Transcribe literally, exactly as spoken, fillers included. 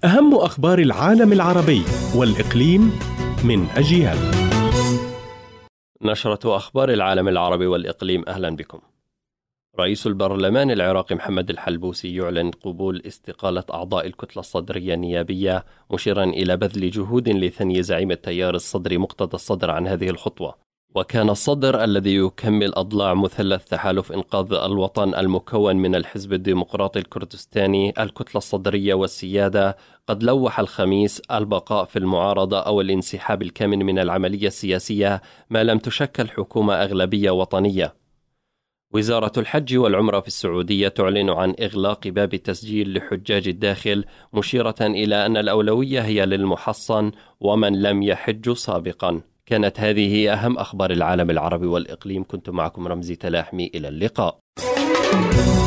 أهم أخبار العالم العربي والإقليم من أجيال. نشرة أخبار العالم العربي والإقليم، أهلا بكم. رئيس البرلمان العراقي محمد الحلبوسي يعلن قبول استقالة أعضاء الكتلة الصدرية النيابية، مشيرا إلى بذل جهود لثني زعيم التيار الصدري مقتدى الصدر عن هذه الخطوة. وكان الصدر الذي يكمل أضلاع مثلث تحالف إنقاذ الوطن المكون من الحزب الديمقراطي الكردستاني، الكتلة الصدرية والسيادة قد لوح الخميس البقاء في المعارضة أو الانسحاب الكامن من العملية السياسية ما لم تشكل حكومة أغلبية وطنية. وزارة الحج والعمرة في السعودية تعلن عن إغلاق باب التسجيل لحجاج الداخل، مشيرة إلى أن الأولوية هي للمحصن ومن لم يحج سابقا. كانت هذه أهم أخبار العالم العربي والإقليم. كنت معكم رمزي تلاحمي، إلى اللقاء.